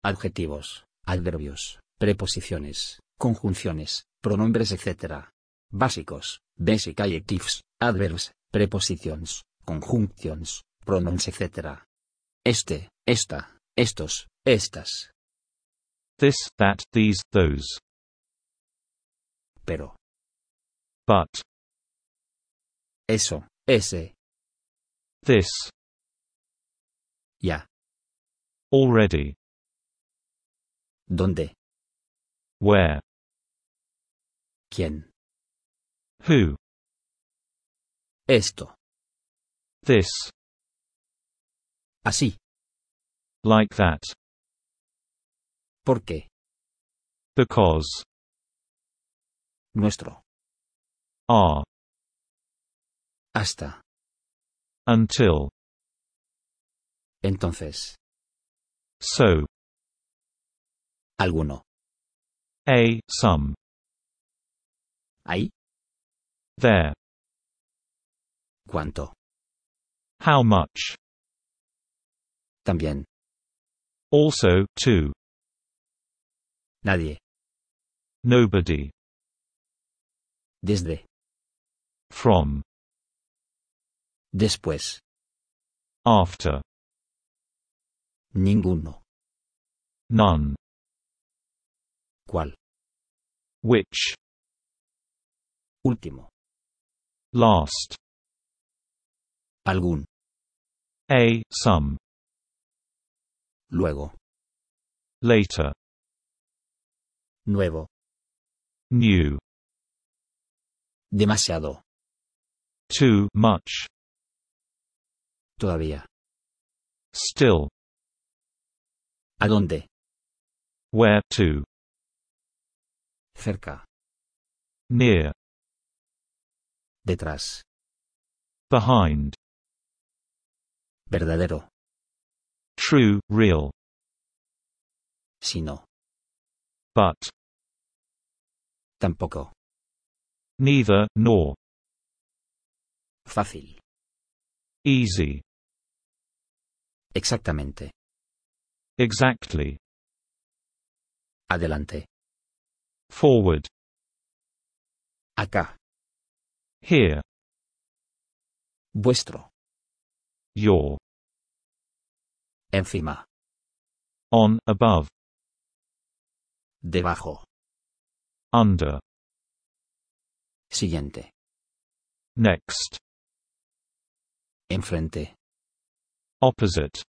adjetivos, adverbios, preposiciones, conjunciones, pronombres etc. Básicos, basic adjectives, adverbs, prepositions, conjunctions, pronouns etc. Este, esta, estos, estas. This, that, these, those. Pero. But. Eso, ese. This. Ya. Already. ¿Dónde? Where. ¿Quién? Who. Esto. This. Así. Like that. ¿Por qué? Because. Nuestro. Are. Hasta. Until. Entonces. So. Alguno. Some. Ahí. There. ¿Cuánto? How much. También. Also, too. Nadie. Nobody. Desde. From. Después. After. Ninguno. None. ¿Cuál? Which. Último. Last. Algún. Some. Luego. Later. Nuevo. New. Demasiado. Too much. Todavía. Still. ¿A dónde? Where to. Cerca. Near. Detrás. Behind. Verdadero. True, real. Si no. But. Tampoco. Neither, nor. Fácil. Easy. Exactamente. Exactly. Adelante. Forward. Acá. Here. Vuestro. Your. Encima. On, above. Debajo. Under. Siguiente. Next. Enfrente. Opposite.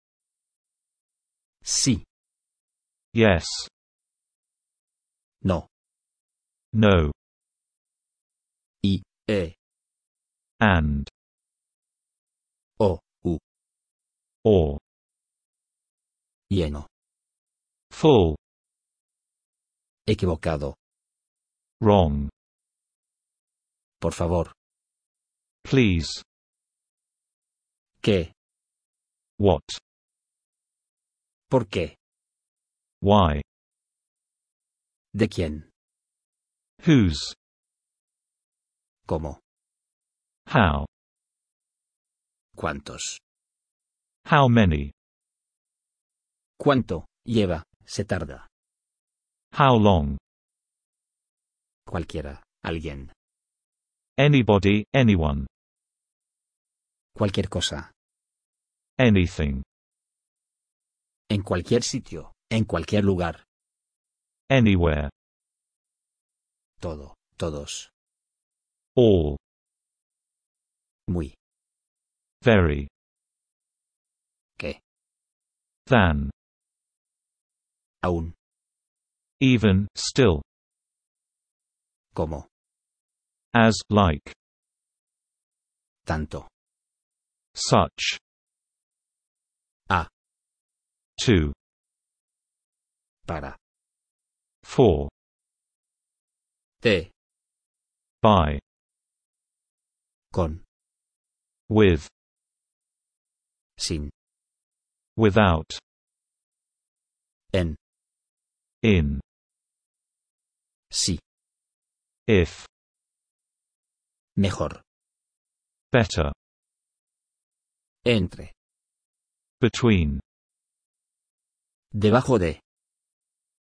Sí. Yes. No. No. Y. And. O. U. Or. Lleno. Full. Equivocado. Wrong. Por favor. Please. ¿Qué? What? ¿Por qué? Why? ¿De quién? Whose? ¿Cómo? How? ¿Cuántos? How many? ¿Cuánto lleva? Se tarda. How long? Cualquiera. Alguien. Anybody, anyone. Cualquier cosa. Anything. En cualquier sitio. En cualquier lugar. Anywhere. Todo. Todos. All. Muy. Very. ¿Qué? Than. Aún. Even, still. ¿Cómo? As, like. Tanto. Such. A. To. Para. For. De. By. Con. With. Sin. Without. En. In. Sí. If. Mejor. Better. Entre. Between. Debajo de.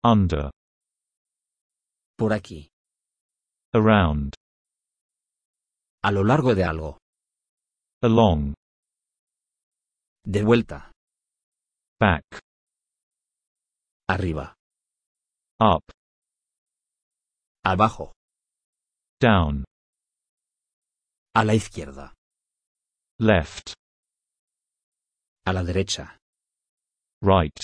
Under. Por aquí. Around. A lo largo de algo. Along. De vuelta. Back. Arriba. Up. Abajo. Down. A la izquierda. Left. A la derecha. Right.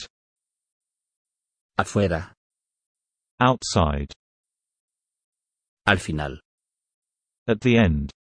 Afuera. Outside. Al final. At the end.